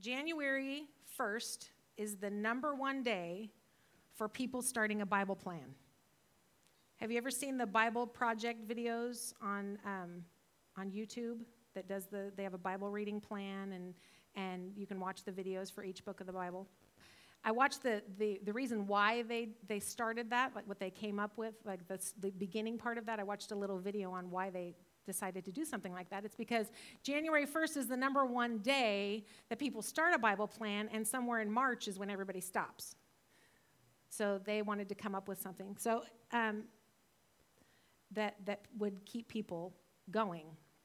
January 1st is the number one day for people starting a Bible plan. Have you ever seen the Bible Project videos on YouTube that they have a Bible reading plan, and you can watch the videos for each book of the Bible? I watched the reason why they started that, like what they came up with, like the beginning part of that. I watched a little video on why they decided to do something like that. It's because January 1st is the number one day that people start a Bible plan, and somewhere in March is when everybody stops. So they wanted to come up with something that would keep people going.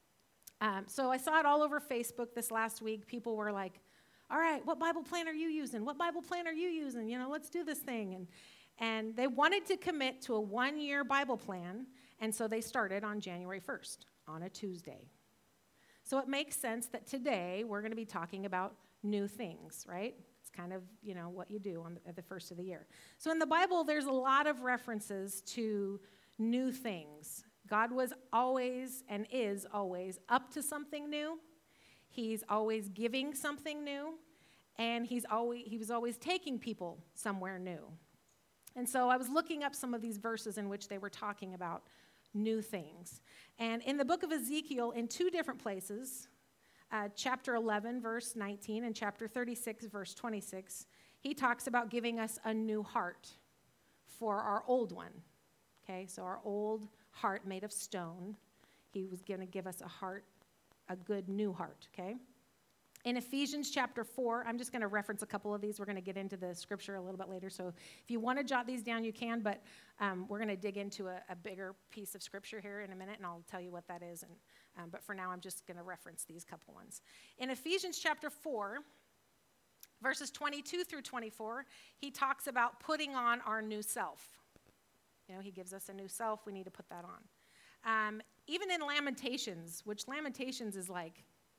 So I saw it all over Facebook this last week. People were like, all right, what Bible plan are you using? What Bible plan are you using? Let's do this thing. And they wanted to commit to a 1-year Bible plan, and so they started on January 1st, on a Tuesday. So it makes sense that today we're going to be talking about new things, right? It's kind of, what you do at the first of the year. So in the Bible, there's a lot of references to new things. God was always and is always up to something new. He's always giving something new, and he was always taking people somewhere new. And so I was looking up some of these verses in which they were talking about new things. And in the book of Ezekiel, in 2 different places, chapter 11, verse 19, and chapter 36, verse 26, he talks about giving us a new heart for our old one. Okay, so our old heart made of stone, he was going to give us a good new heart, okay? In Ephesians chapter 4, I'm just going to reference a couple of these. We're going to get into the scripture a little bit later. So if you want to jot these down, you can, but we're going to dig into a bigger piece of scripture here in a minute, and I'll tell you what that is. But for now, I'm just going to reference these couple ones. In Ephesians chapter 4, verses 22 through 24, he talks about putting on our new self. He gives us a new self. We need to put that on. Even in Lamentations, which Lamentations is like,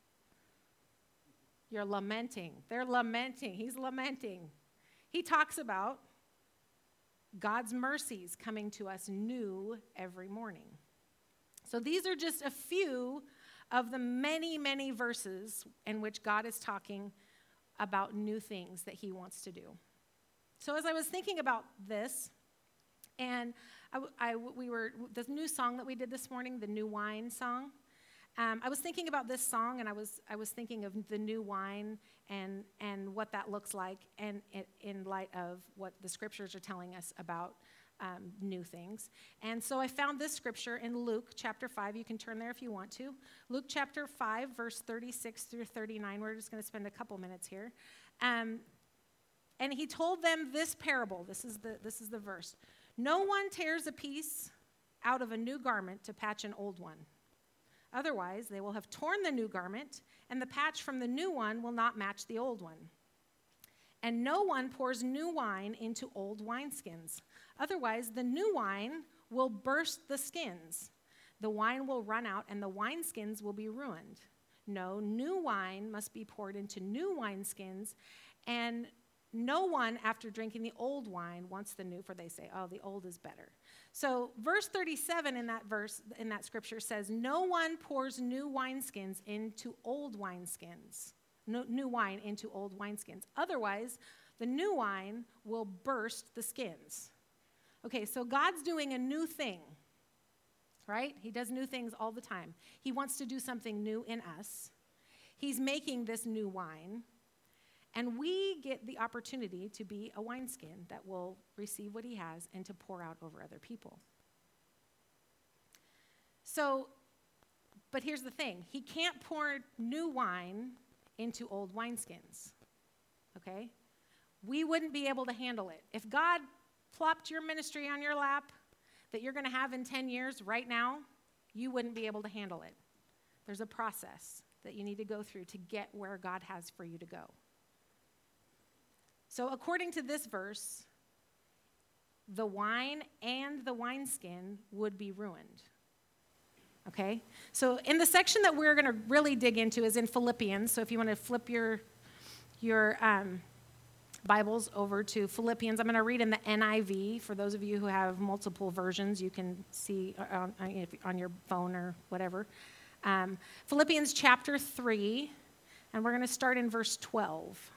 you're lamenting. They're lamenting. He's lamenting. He talks about God's mercies coming to us new every morning. So these are just a few of the many, many verses in which God is talking about new things that he wants to do. So as I was thinking about this, and this new song that we did this morning, the New Wine song, I was thinking about this song, and I was thinking of the new wine and what that looks like, and in light of what the scriptures are telling us about new things. And so I found this scripture in Luke chapter 5. You can turn there if you want to. Luke chapter 5, verse 36 through 39. We're just going to spend a couple minutes here. And he told them this parable. This is the verse. No one tears a piece out of a new garment to patch an old one. Otherwise, they will have torn the new garment, and the patch from the new one will not match the old one. And no one pours new wine into old wineskins. Otherwise, the new wine will burst the skins. The wine will run out, and the wineskins will be ruined. No, new wine must be poured into new wineskins, and no one, after drinking the old wine, wants the new, for they say, oh, the old is better. So verse 37 in that scripture says, no one pours new wineskins into old wineskins. No, new wine into old wineskins. Otherwise, the new wine will burst the skins. Okay, so God's doing a new thing, right? He does new things all the time. He wants to do something new in us. He's making this new wine. And we get the opportunity to be a wineskin that will receive what he has and to pour out over other people. So, but here's the thing. He can't pour new wine into old wineskins, okay? We wouldn't be able to handle it. If God plopped your ministry on your lap that you're going to have in 10 years right now, you wouldn't be able to handle it. There's a process that you need to go through to get where God has for you to go. So according to this verse, the wine and the wineskin would be ruined. Okay? So in the section that we're going to really dig into is in Philippians. So if you want to flip your Bibles over to Philippians, I'm going to read in the NIV. For those of you who have multiple versions, you can see on your phone or whatever. Philippians chapter 3. And we're going to start in verse 12.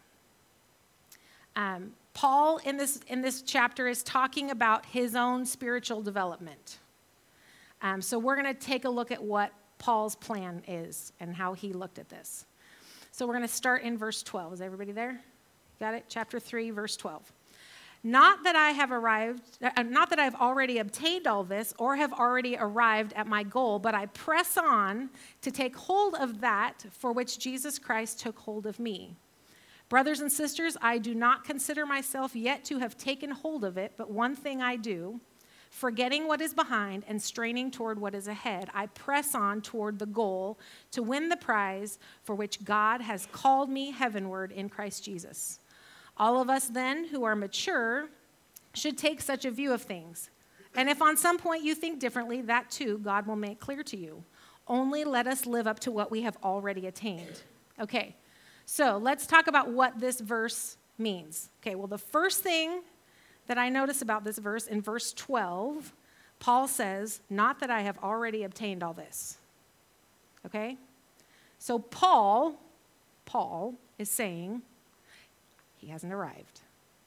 Paul, in this chapter, is talking about his own spiritual development. So we're going to take a look at what Paul's plan is and how he looked at this. So we're going to start in verse 12. Is everybody there? Got it? Chapter 3, verse 12. Not that I've already obtained all this or have already arrived at my goal, but I press on to take hold of that for which Jesus Christ took hold of me. Brothers and sisters, I do not consider myself yet to have taken hold of it, but one thing I do, forgetting what is behind and straining toward what is ahead, I press on toward the goal to win the prize for which God has called me heavenward in Christ Jesus. All of us then who are mature should take such a view of things. And if on some point you think differently, that too God will make clear to you. Only let us live up to what we have already attained. Okay, so let's talk about what this verse means. Okay, well, the first thing that I notice about this verse, in verse 12, Paul says, not that I have already obtained all this. Okay? So Paul is saying, he hasn't arrived.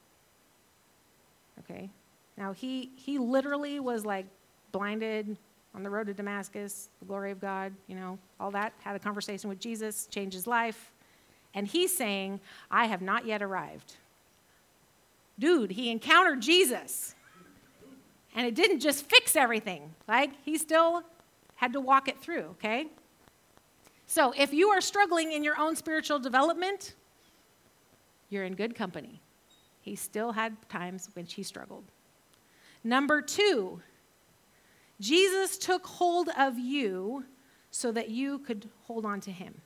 Okay? Now, he literally was like blinded on the road to Damascus, the glory of God, all that, had a conversation with Jesus, changed his life. And he's saying, I have not yet arrived. Dude, he encountered Jesus. And it didn't just fix everything. Like, he still had to walk it through, okay? So if you are struggling in your own spiritual development, you're in good company. He still had times when he struggled. Number 2, Jesus took hold of you so that you could hold on to him.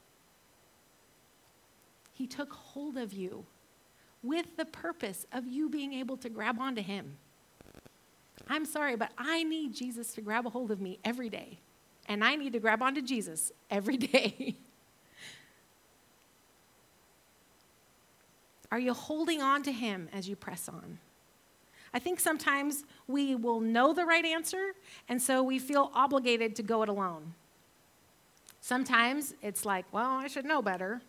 He took hold of you with the purpose of you being able to grab onto him. I'm sorry, but I need Jesus to grab a hold of me every day. And I need to grab onto Jesus every day. Are you holding on to him as you press on? I think sometimes we will know the right answer, and so we feel obligated to go it alone. Sometimes it's like, well, I should know better.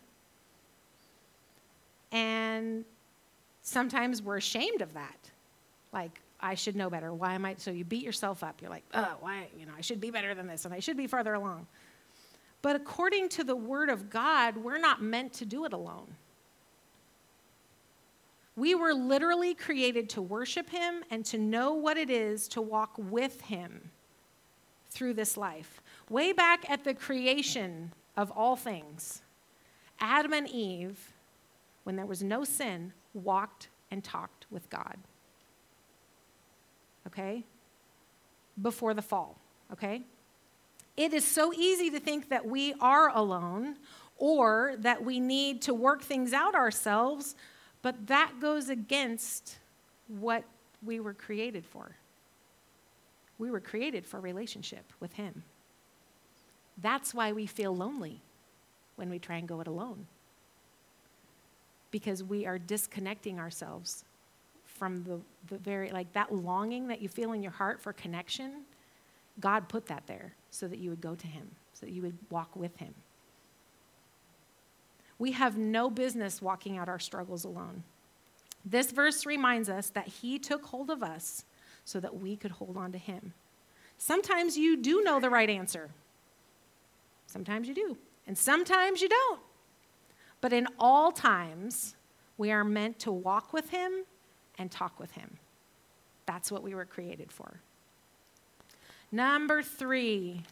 And sometimes we're ashamed of that. Like, I should know better. Why am I? So you beat yourself up. You're like, oh, why? I should be better than this, and I should be farther along. But according to the Word of God, we're not meant to do it alone. We were literally created to worship him and to know what it is to walk with him through this life. Way back at the creation of all things, Adam and Eve, when there was no sin, walked and talked with God. Okay? Before the fall. Okay? It is so easy to think that we are alone or that we need to work things out ourselves, but that goes against what we were created for. We were created for relationship with him. That's why we feel lonely when we try and go it alone. Because we are disconnecting ourselves from the very, like that longing that you feel in your heart for connection. God put that there so that you would go to him, so that you would walk with him. We have no business walking out our struggles alone. This verse reminds us that he took hold of us so that we could hold on to him. Sometimes you do know the right answer. Sometimes you do. And sometimes you don't. But in all times, we are meant to walk with him and talk with him. That's what we were created for. Number 3,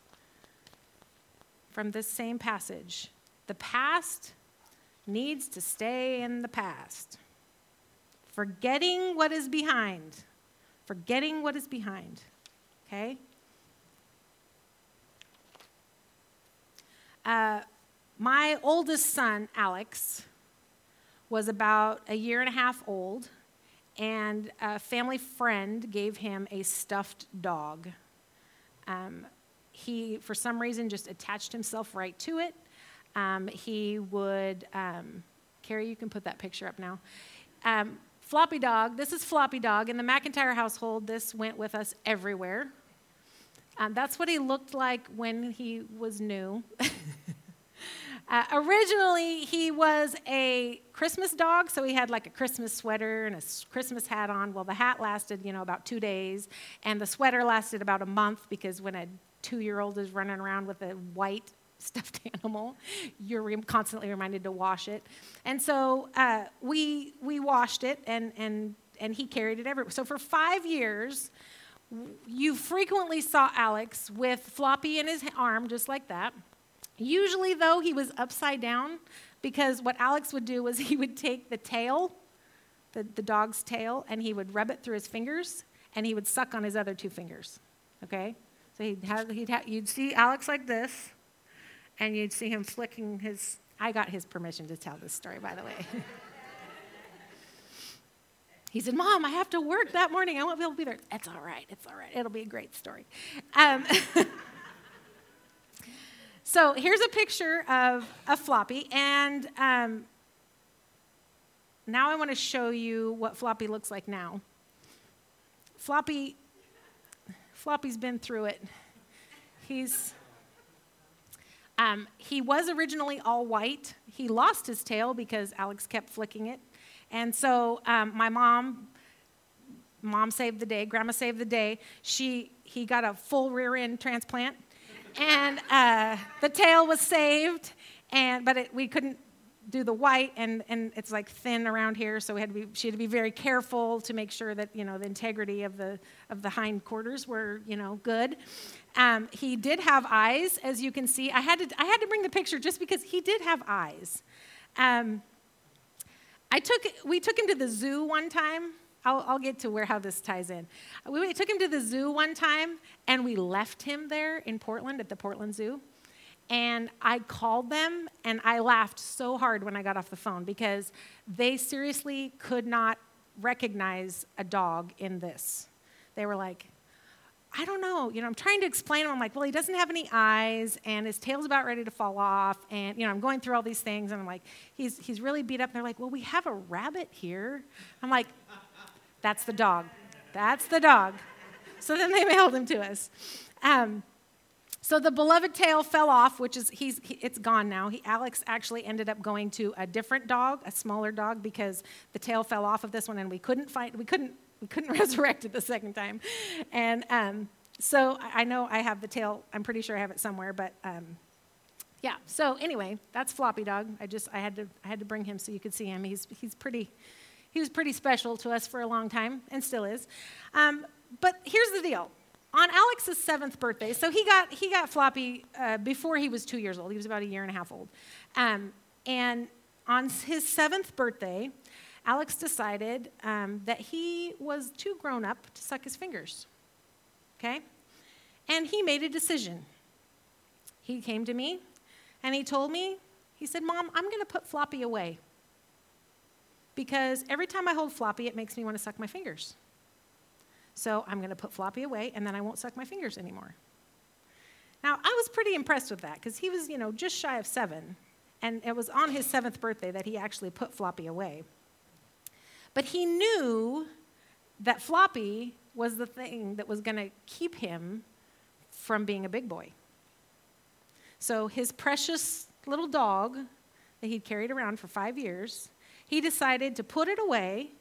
from this same passage. The past needs to stay in the past. Forgetting what is behind. Forgetting what is behind. Okay? My oldest son, Alex, was about a year and a half old, and a family friend gave him a stuffed dog. He, for some reason, just attached himself right to it. He would, Carrie, you can put that picture up now. Floppy Dog, this is Floppy Dog. In the McIntyre household, this went with us everywhere. That's what he looked like when he was new. Originally, he was a Christmas dog, so he had like a Christmas sweater and a Christmas hat on. Well, the hat lasted, about 2 days, and the sweater lasted about a month because when a 2-year-old is running around with a white stuffed animal, you're constantly reminded to wash it. And so we washed it, and he carried it everywhere. So for 5 years, you frequently saw Alex with Floppy in his arm, just like that. Usually, though, he was upside down because what Alex would do was he would take the tail, the dog's tail, and he would rub it through his fingers, and he would suck on his other 2 fingers, okay? So you'd see Alex like this, and you'd see him flicking his, I got his permission to tell this story, by the way. He said, Mom, I have to work that morning. I won't be able to be there. It's all right. It'll be a great story. So here's a picture of Floppy, and now I want to show you what Floppy looks like now. Floppy's been through it. He was originally all white. He lost his tail because Alex kept flicking it. And so my mom saved the day, Grandma saved the day. He got a full rear end transplant. And the tail was saved, but we couldn't do the white, and it's like thin around here, so she had to be very careful to make sure that the integrity of the hind quarters were good. He did have eyes, as you can see. I had to bring the picture just because he did have eyes. We took him to the zoo one time. I'll get to how this ties in. We took him to the zoo one time, and we left him there in Portland at the Portland Zoo. And I called them, and I laughed so hard when I got off the phone because they seriously could not recognize a dog in this. They were like, I don't know. I'm trying to explain to him. I'm like, well, he doesn't have any eyes, and his tail's about ready to fall off. And, I'm going through all these things, and I'm like, he's really beat up. And they're like, well, we have a rabbit here. I'm like, that's the dog. That's the dog. So then they mailed him to us. So the beloved tail fell off, which is, it's gone now. Alex actually ended up going to a different dog, a smaller dog, because the tail fell off of this one, and we couldn't resurrect it the second time. And so I know I have the tail. I'm pretty sure I have it somewhere, but yeah. So anyway, that's Floppy Dog. I had to bring him so you could see him. He was pretty special to us for a long time, and still is. But here's the deal. On Alex's 7th birthday, so he got Floppy before he was 2 years old. He was about a year and a half old. And on his 7th birthday, Alex decided that he was too grown up to suck his fingers, okay? And he made a decision. He came to me, and he told me, he said, Mom, I'm going to put Floppy away because every time I hold Floppy, it makes me want to suck my fingers. So I'm going to put Floppy away, and then I won't suck my fingers anymore. Now, I was pretty impressed with that because he was, just shy of 7, and it was on his 7th birthday that he actually put Floppy away. But he knew that Floppy was the thing that was going to keep him from being a big boy. So his precious little dog that he'd carried around for 5 years, he decided to put it away.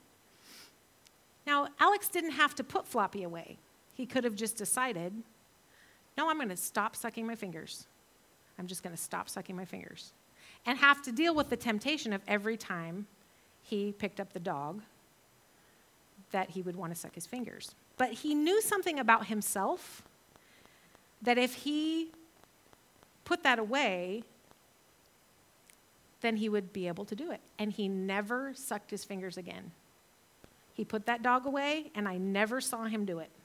Now, Alex didn't have to put Floppy away. He could have just decided, no, I'm going to stop sucking my fingers. I'm just going to stop sucking my fingers. And have to deal with the temptation of every time he picked up the dog that he would want to suck his fingers. But he knew something about himself that if he put that away, then he would be able to do it. And he never sucked his fingers again. He put that dog away, and I never saw him do it.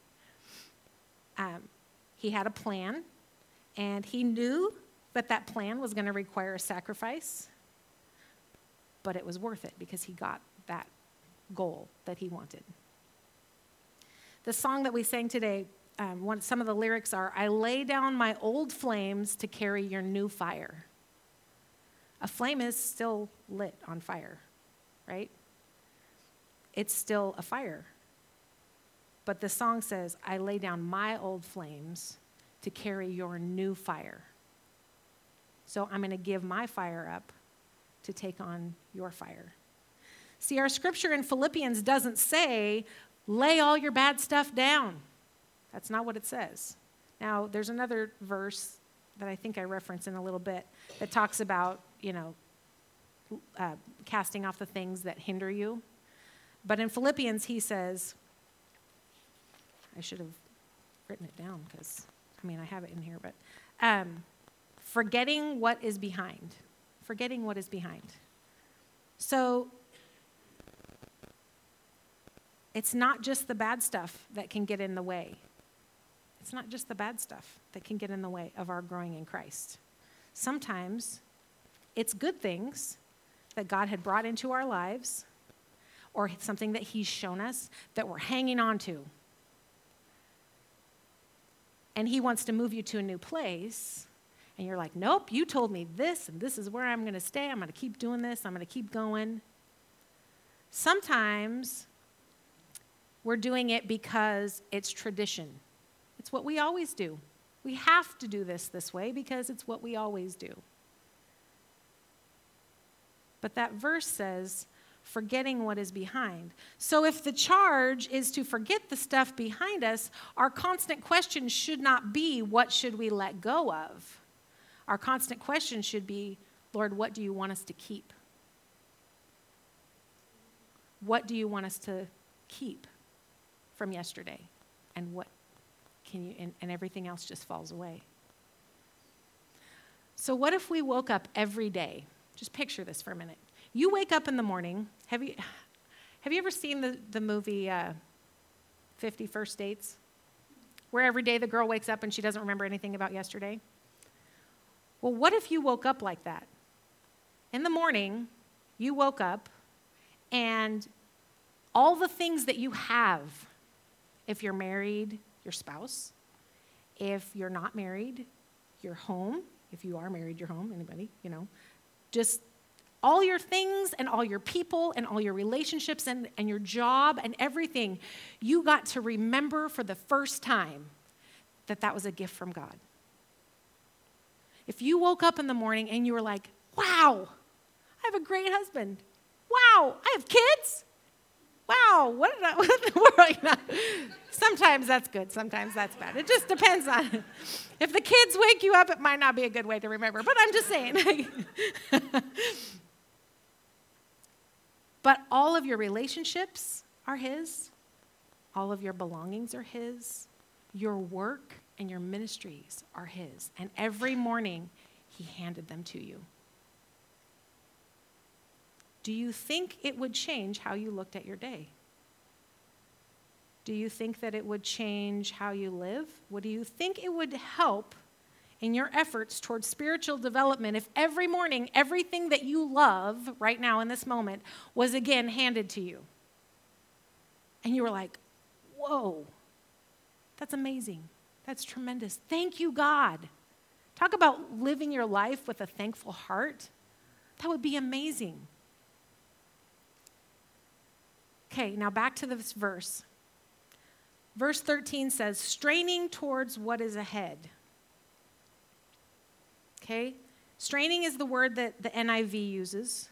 He had a plan, and he knew that plan was going to require a sacrifice, but it was worth it because he got that goal that he wanted. The song that we sang today, some of the lyrics are, I lay down my old flames to carry your new fire. A flame is still lit on fire, right? It's still a fire. But the song says, I lay down my old flames to carry your new fire. So I'm going to give my fire up to take on your fire. See, our scripture in Philippians doesn't say, lay all your bad stuff down. That's not what it says. Now, there's another verse that I think I reference in a little bit that talks about, casting off the things that hinder you. But in Philippians, he says, I should have written it down because, I have it in here, but forgetting what is behind. Forgetting what is behind. So it's not just the bad stuff that can get in the way. It's not just the bad stuff that can get in the way of our growing in Christ. Sometimes it's good things that God had brought into our lives or something that he's shown us that we're hanging on to. And he wants to move you to a new place, and you're like, nope, you told me this, and this is where I'm going to stay. I'm going to keep doing this. I'm going to keep going. Sometimes we're doing it because it's tradition. It's what we always do. We have to do this way because it's what we always do. But that verse says, forgetting what is behind. So if the charge is to forget the stuff behind us, our constant question should not be, what should we let go of? Our constant question should be, Lord, what do you want us to keep? What do you want us to keep from yesterday? And what can you, and everything else just falls away. So what if we woke up every day? Just picture this for a minute. You wake up in the morning. Have you ever seen the movie 50 First Dates? Where every day the girl wakes up and she doesn't remember anything about yesterday? Well, what if you woke up like that? In the morning, you woke up and all the things that you have, if you're married, your spouse. If you're not married, your home. If you are married, your home. Anybody, just all your things and all your people and all your relationships and your job and everything, you got to remember for the first time that was a gift from God. If you woke up in the morning and you were like, wow, I have a great husband. Wow, I have kids. Wow, what in the world? Sometimes that's good, sometimes that's bad. It just depends on it. If the kids wake you up, it might not be a good way to remember, but I'm just saying. But all of your relationships are his. All of your belongings are his. Your work and your ministries are his. And every morning, he handed them to you. Do you think it would change how you looked at your day? Do you think that it would change how you live? What do you think it would help in your efforts towards spiritual development if every morning, everything that you love right now in this moment was again handed to you? And you were like, whoa, that's amazing. That's tremendous. Thank you, God. Talk about living your life with a thankful heart. That would be amazing. Okay, now back to this verse. Verse 13 says, straining towards what is ahead. Okay? Straining is the word that the NIV uses.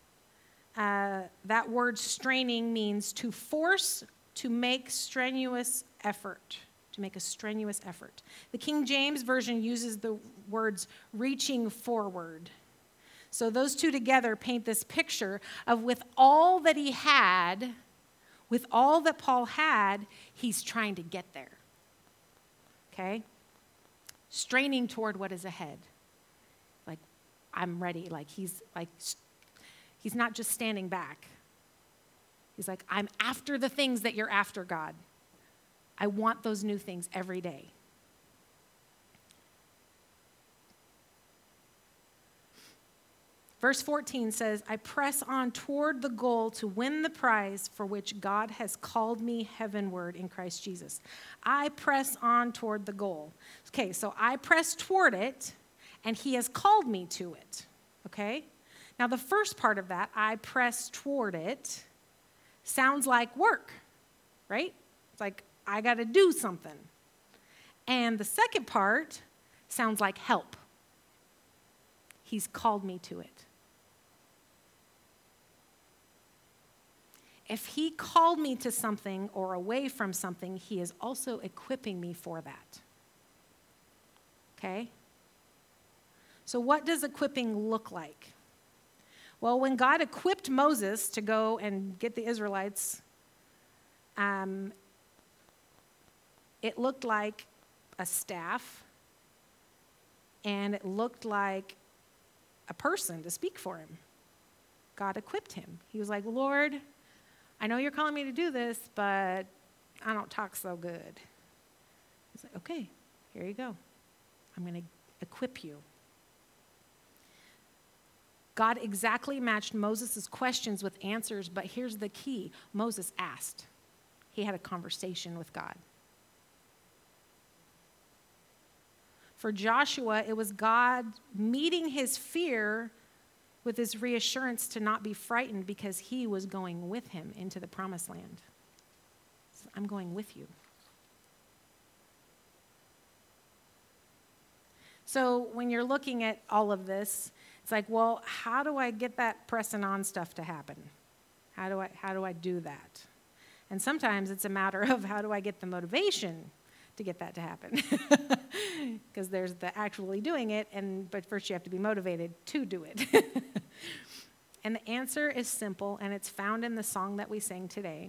That word straining means to force, to make strenuous effort. To make a strenuous effort. The King James Version uses the words reaching forward. So those two together paint this picture of with all that he had, with all that Paul had, he's trying to get there. Okay? Straining toward what is ahead. Like, I'm ready. He's not just standing back. He's like, I'm after the things that you're after, God. I want those new things every day. Verse 14 says, I press on toward the goal to win the prize for which God has called me heavenward in Christ Jesus. I press on toward the goal. Okay, so I press toward it, and he has called me to it. Okay? Now, the first part of that, I press toward it, sounds like work, right? It's like, I got to do something. And the second part sounds like help. He's called me to it. If he called me to something or away from something, he is also equipping me for that. Okay? So what does equipping look like? Well, when God equipped Moses to go and get the Israelites, it looked like a staff, and it looked like a person to speak for him. God equipped him. He was like, Lord, I know you're calling me to do this, but I don't talk so good. He's like, okay, here you go. I'm going to equip you. God exactly matched Moses' questions with answers, but here's the key. Moses asked. He had a conversation with God. For Joshua, it was God meeting his fear with his reassurance to not be frightened because he was going with him into the promised land. So I'm going with you. So when you're looking at all of this, it's like, well, how do I get that pressing on stuff to happen? How do I do that? And sometimes it's a matter of how do I get the motivation to get that to happen? Because there's the actually doing it, but first you have to be motivated to do it. And the answer is simple, and it's found in the song that we sang today.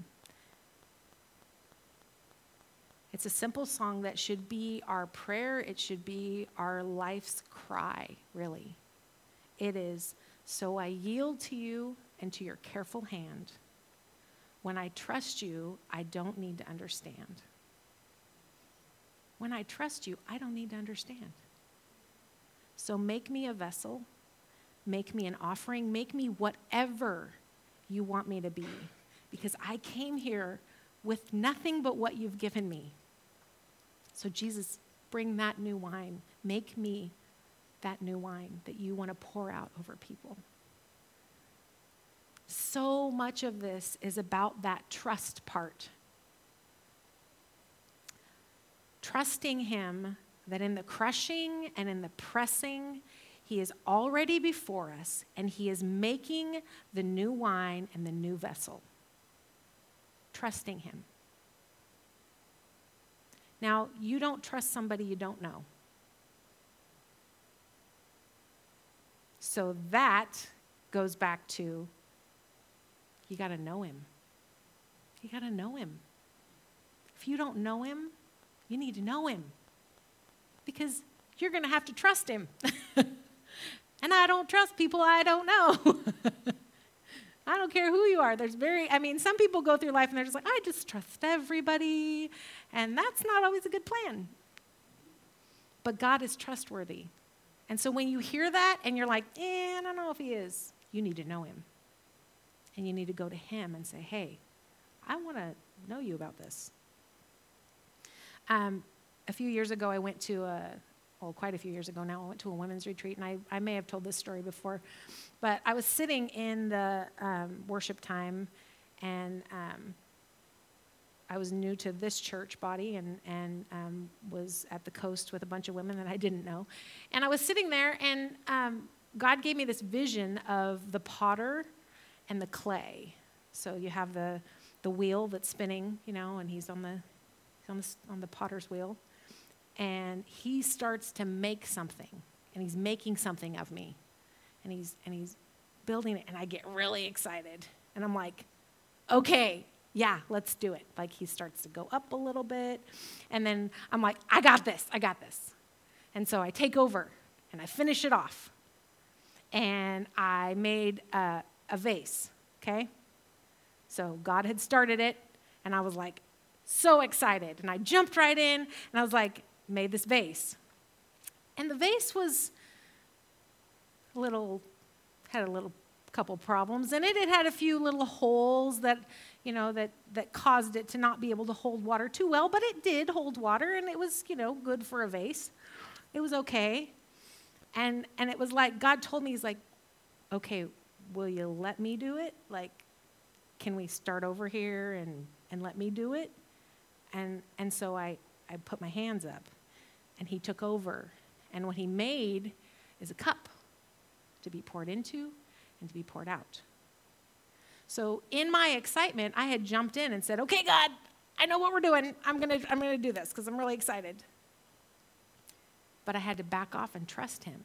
It's a simple song that should be our prayer. It should be our life's cry, really. It is, so I yield to you and to your careful hand. When I trust you, I don't need to understand. When I trust you, I don't need to understand. So make me a vessel, make me an offering, make me whatever you want me to be, because I came here with nothing but what you've given me. So Jesus, bring that new wine. Make me that new wine that you want to pour out over people. So much of this is about that trust part. Trusting him that in the crushing and in the pressing, he is already before us and he is making the new wine and the new vessel. Trusting him. Now, you don't trust somebody you don't know. So that goes back to, you got to know him. You got to know him. If you don't know him, you need to know him. Because you're going to have to trust him. And I don't trust people I don't know. I don't care who you are. Some people go through life and they're just like, I just trust everybody. And that's not always a good plan. But God is trustworthy. And so when you hear that and you're like, I don't know if he is, you need to know him. And you need to go to him and say, hey, I want to know you about this. A few years ago, I went to quite a few years ago now, I went to a women's retreat, and I may have told this story before, but I was sitting in the worship time, and I was new to this church body and was at the coast with a bunch of women that I didn't know. And I was sitting there, and God gave me this vision of the potter and the clay. So you have the wheel that's spinning, and he's on the potter's wheel. And he starts to make something, and he's making something of me. And he's building it, and I get really excited. And I'm like, okay, yeah, let's do it. Like, he starts to go up a little bit, and then I'm like, I got this. And so I take over, and I finish it off. And I made a vase, okay? So God had started it, and I was like so excited. And I jumped right in, and I was like, made this vase. And the vase was had a couple problems in it. It had a few little holes that caused it to not be able to hold water too well, but it did hold water, and it was, good for a vase. It was okay. And it was like, God told me, he's like, okay, will you let me do it? Like, can we start over here and let me do it? And so I put my hands up, and he took over. And what he made is a cup. to be poured into, and to be poured out. So in my excitement, I had jumped in and said, okay, God, I know what we're doing. I'm gonna do this because I'm really excited. But I had to back off and trust him,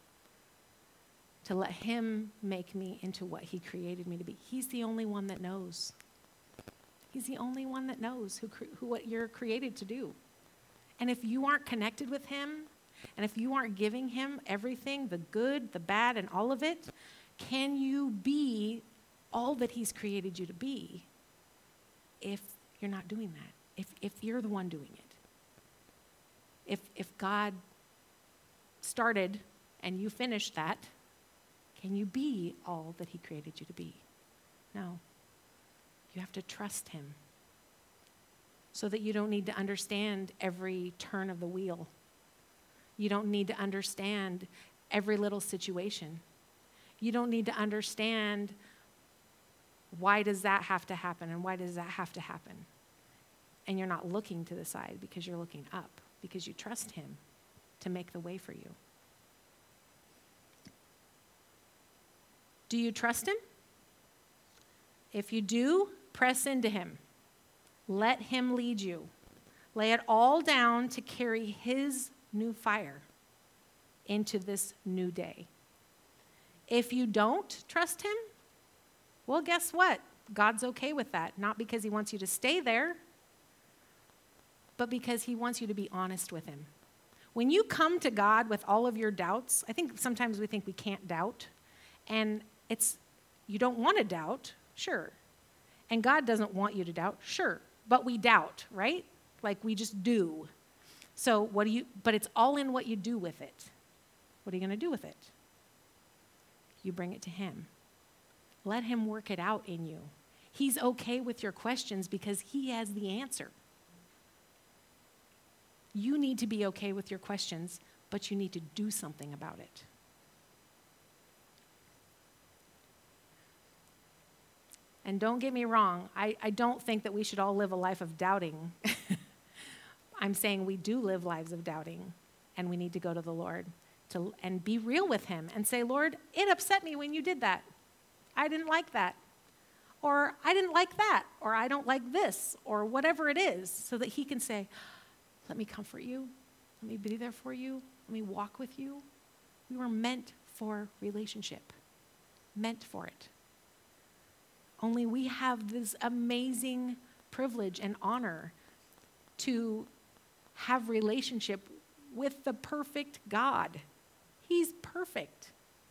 to let him make me into what he created me to be. He's the only one that knows. He's the only one that knows who what you're created to do. And if you aren't connected with him, and if you aren't giving him everything, the good, the bad, and all of it, can you be all that he's created you to be if you're not doing that? If you're the one doing it? If God started and you finished that, can you be all that he created you to be? No. You have to trust him so that you don't need to understand every turn of the wheel. You don't need to understand every little situation. You don't need to understand why does that have to happen and why does that have to happen. And you're not looking to the side because you're looking up, because you trust him to make the way for you. Do you trust him? If you do, press into him. Let him lead you. Lay it all down to carry his new fire into this new day. If you don't trust him, well, guess what? God's okay with that. Not because he wants you to stay there, but because he wants you to be honest with him. When you come to God with all of your doubts, I think sometimes we think we can't doubt. And you don't want to doubt, sure. And God doesn't want you to doubt, sure. But we doubt, right? Like we just do. So but it's all in what you do with it. What are you going to do with it? You bring it to him. Let him work it out in you. He's okay with your questions because he has the answer. You need to be okay with your questions, but you need to do something about it. And don't get me wrong, I don't think that we should all live a life of doubting. I'm saying we do live lives of doubting, and we need to go to the Lord and be real with him and say, Lord, it upset me when you did that. I didn't like that. Or I didn't like that. Or I don't like this. Or whatever it is, so that he can say, let me comfort you. Let me be there for you. Let me walk with you. We were meant for relationship. Meant for it. Only we have this amazing privilege and honor to have relationship with the perfect God. He's perfect.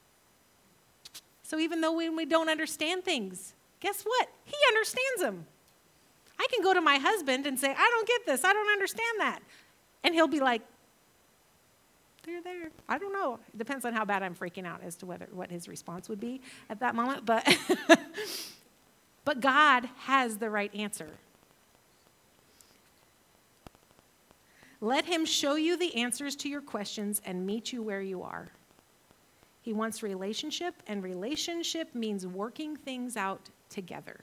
So even though when we don't understand things, guess what? He understands them. I can go to my husband and say, I don't get this. I don't understand that. And he'll be like, they're there. I don't know. It depends on how bad I'm freaking out as to what his response would be at that moment. But but God has the right answer. Let him show you the answers to your questions and meet you where you are. He wants relationship, and relationship means working things out together.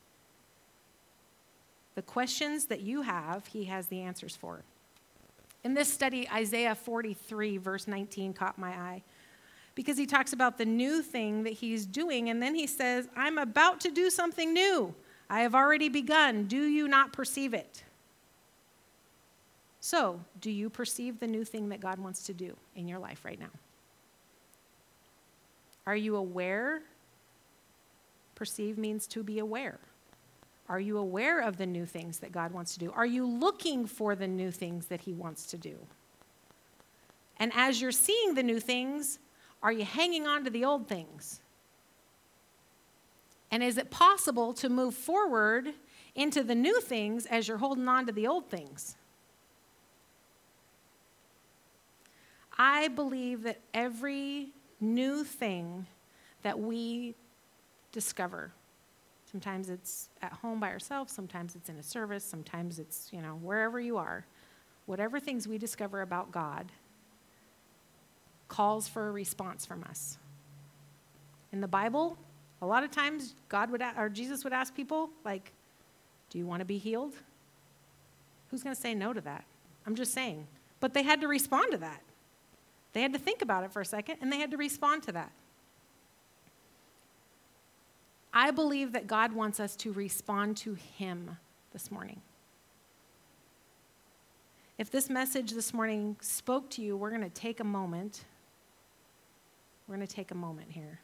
The questions that you have, he has the answers for. In this study, Isaiah 43, verse 19, caught my eye because he talks about the new thing that he's doing, and then he says, I'm about to do something new. I have already begun. Do you not perceive it? So, do you perceive the new thing that God wants to do in your life right now? Are you aware? Perceive means to be aware. Are you aware of the new things that God wants to do? Are you looking for the new things that he wants to do? And as you're seeing the new things, are you hanging on to the old things? And is it possible to move forward into the new things as you're holding on to the old things? I believe that every new thing that we discover, sometimes it's at home by ourselves, sometimes it's in a service, sometimes it's, wherever you are, whatever things we discover about God calls for a response from us. In the Bible, a lot of times Jesus would ask people, like, do you want to be healed? Who's going to say no to that? I'm just saying. But they had to respond to that. They had to think about it for a second, and they had to respond to that. I believe that God wants us to respond to him this morning. If this message this morning spoke to you, we're going to take a moment. We're going to take a moment here.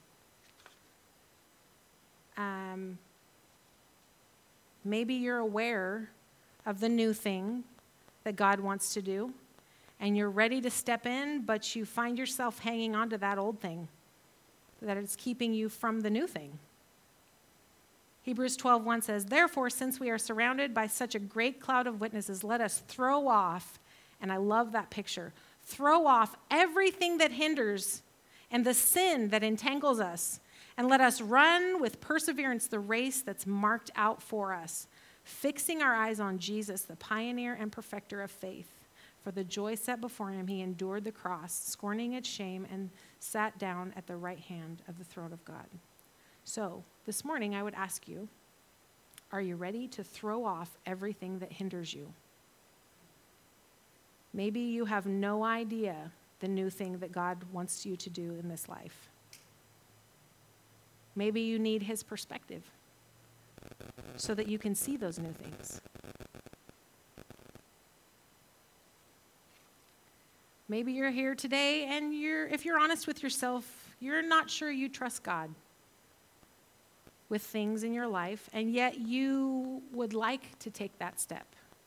Maybe you're aware of the new thing that God wants to do, and you're ready to step in, but you find yourself hanging on to that old thing, that it's keeping you from the new thing. Hebrews 12:1 says, "Therefore, since we are surrounded by such a great cloud of witnesses, let us throw off," and I love that picture, "throw off everything that hinders and the sin that entangles us, and let us run with perseverance the race that's marked out for us, fixing our eyes on Jesus, the pioneer and perfecter of faith. For the joy set before him, he endured the cross, scorning its shame, and sat down at the right hand of the throne of God." So, this morning I would ask you, are you ready to throw off everything that hinders you? Maybe you have no idea the new thing that God wants you to do in this life. Maybe you need his perspective so that you can see those new things. Maybe you're here today and if you're honest with yourself, you're not sure you trust God with things in your life, and yet you would like to take that step.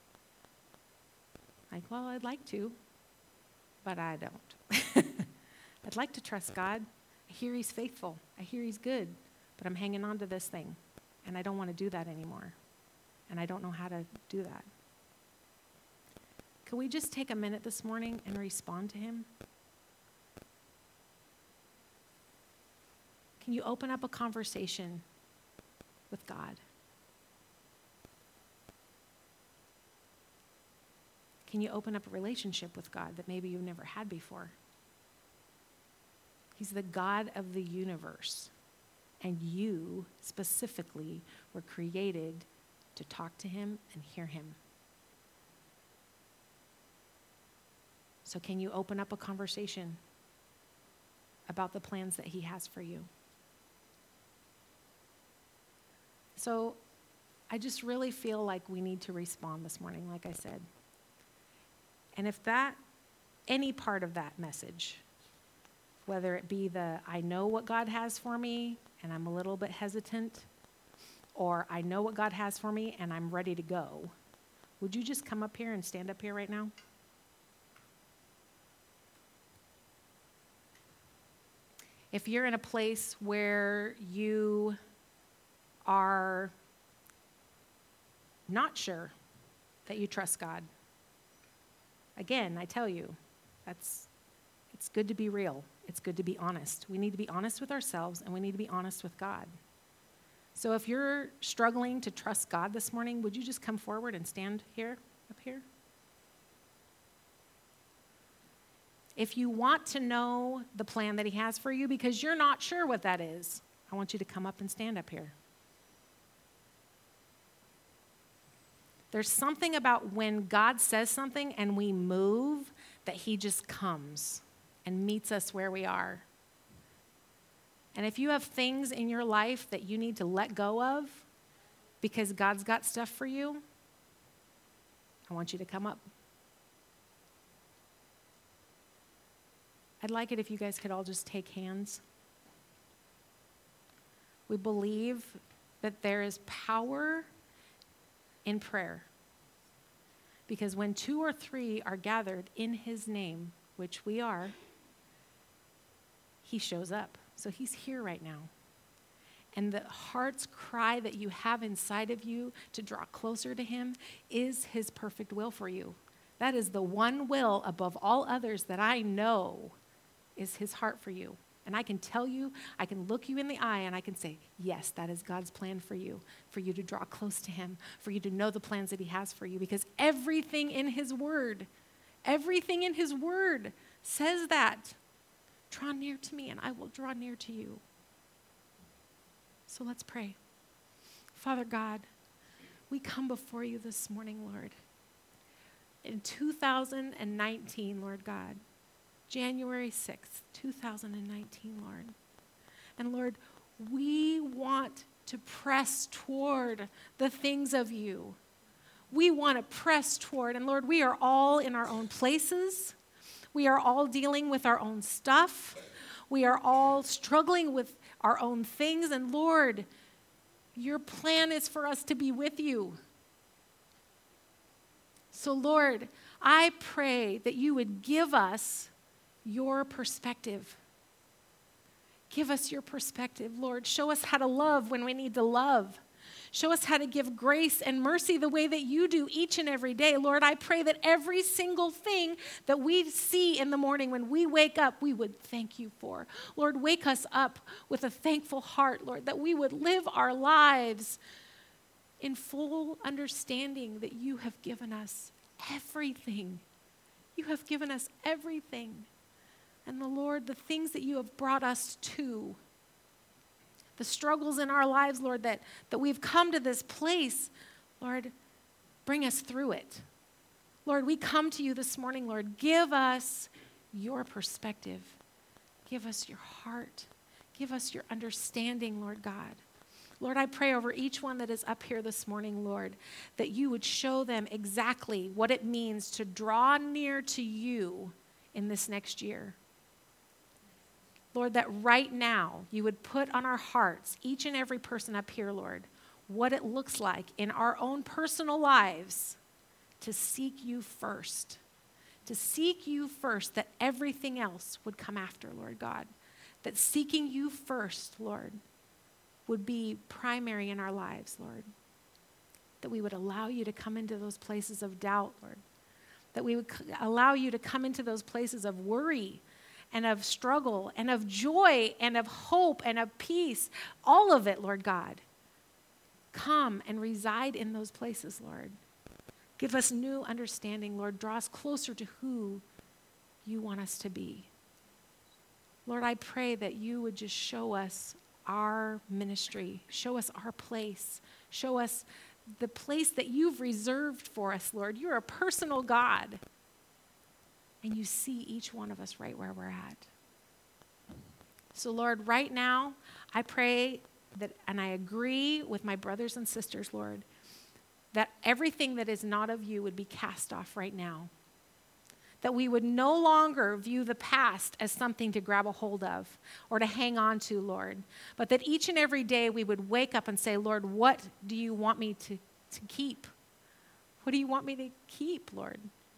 Like, well, I'd like to, but I don't. I'd like to trust God. I hear he's faithful. I hear he's good, but I'm hanging on to this thing, and I don't want to do that anymore, and I don't know how to do that. Can we just take a minute this morning and respond to him? Can you open up a conversation with God? Can you open up a relationship with God that maybe you've never had before? He's the God of the universe, and you specifically were created to talk to him and hear him. So can you open up a conversation about the plans that he has for you? So I just really feel like we need to respond this morning, like I said. And if any part of that message, whether it be I know what God has for me and I'm a little bit hesitant, or I know what God has for me and I'm ready to go, would you just come up here and stand up here right now? If you're in a place where you are not sure that you trust God, again, I tell you, it's good to be real. It's good to be honest. We need to be honest with ourselves, and we need to be honest with God. So if you're struggling to trust God this morning, would you just come forward and stand up here? If you want to know the plan that he has for you because you're not sure what that is, I want you to come up and stand up here. There's something about when God says something and we move that he just comes and meets us where we are. And if you have things in your life that you need to let go of because God's got stuff for you, I want you to come up. I'd like it if you guys could all just take hands. We believe that there is power in prayer. Because when 2 or 3 are gathered in his name, which we are, he shows up. So he's here right now. And the heart's cry that you have inside of you to draw closer to him is his perfect will for you. That is the one will above all others that I know is his heart for you. And I can tell you, I can look you in the eye and I can say, yes, that is God's plan for you to draw close to him, for you to know the plans that he has for you, because everything in his word says that. Draw near to me and I will draw near to you. So let's pray. Father God, we come before you this morning, Lord. In 2019, Lord God, January 6th, 2019, Lord. And Lord, we want to press toward the things of you. We want to press toward. And Lord, we are all in our own places. We are all dealing with our own stuff. We are all struggling with our own things. And Lord, your plan is for us to be with you. So Lord, I pray that you would give us your perspective. Give us your perspective, Lord. Show us how to love when we need to love. Show us how to give grace and mercy the way that you do each and every day. Lord, I pray that every single thing that we see in the morning when we wake up, we would thank you for. Lord, wake us up with a thankful heart, Lord, that we would live our lives in full understanding that you have given us everything. You have given us everything. And the Lord, the things that you have brought us to, the struggles in our lives, Lord, that we've come to this place, Lord, bring us through it. Lord, we come to you this morning, Lord. Give us your perspective. Give us your heart. Give us your understanding, Lord God. Lord, I pray over each one that is up here this morning, Lord, that you would show them exactly what it means to draw near to you in this next year. Lord, that right now you would put on our hearts, each and every person up here, Lord, what it looks like in our own personal lives to seek you first. To seek you first, that everything else would come after, Lord God. That seeking you first, Lord, would be primary in our lives, Lord. That we would allow you to come into those places of doubt, Lord. That we would allow you to come into those places of worry and of struggle and of joy and of hope and of peace. All of it, Lord God. Come and reside in those places, Lord. Give us new understanding, Lord. Draw us closer to who you want us to be. Lord, I pray that you would just show us our ministry. Show us our place. Show us the place that you've reserved for us, Lord. You're a personal God. And you see each one of us right where we're at. So, Lord, right now, I pray that, and I agree with my brothers and sisters, Lord, that everything that is not of you would be cast off right now. That we would no longer view the past as something to grab a hold of or to hang on to, Lord. But that each and every day we would wake up and say, Lord, what do you want me to keep? What do you want me to keep, Lord?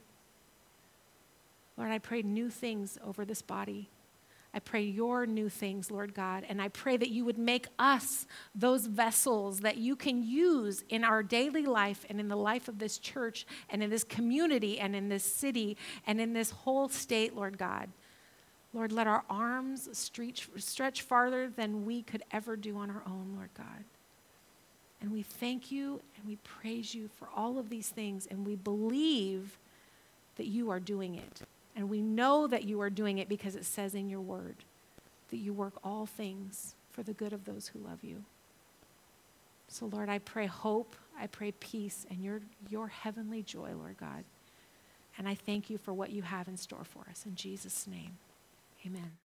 Lord, I pray new things over this body. I pray your new things, Lord God, and I pray that you would make us those vessels that you can use in our daily life and in the life of this church and in this community and in this city and in this whole state, Lord God. Lord, let our arms stretch farther than we could ever do on our own, Lord God. And we thank you and we praise you for all of these things, and we believe that you are doing it. And we know that you are doing it because it says in your word that you work all things for the good of those who love you. So, Lord, I pray hope, I pray peace, and your heavenly joy, Lord God. And I thank you for what you have in store for us. In Jesus' name, amen.